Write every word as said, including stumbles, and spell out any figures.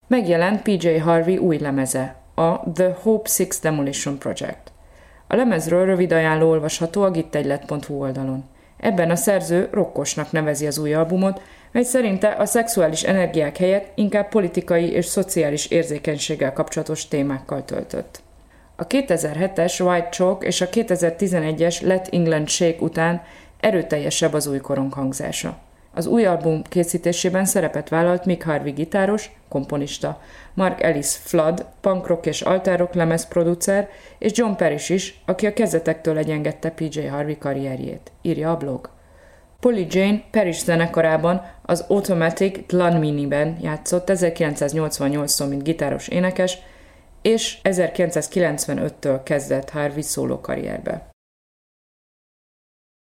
Megjelent pé jé Harvey új lemeze, a The Hope Six Demolition Project. A lemezről rövid ajánló olvasható a gittegylet pont hu oldalon. Ebben a szerző rokkosnak nevezi az új albumot, mely szerinte a szexuális energiák helyett inkább politikai és szociális érzékenységgel kapcsolatos témákkal töltött. A kétezer-hetes White Chalk és a kétezer-tizenegyes Let England Shake után erőteljesebb az új korong hangzása. Az új album készítésében szerepet vállalt Mick Harvey gitáros, komponista, Mark Ellis Flood, punk rock és alterrock lemezproducer, és John Parrish is, aki a kezdetektől egyengette pé jé Harvey karrierjét, írja a blog. Polly Jane Parrish zenekarában az Automatic Dlunmini-ben játszott ezerkilencszáznyolcvannyolctól mint gitáros énekes, és ezerkilencszázkilencvenöttől kezdett Harvey szóló karrierbe.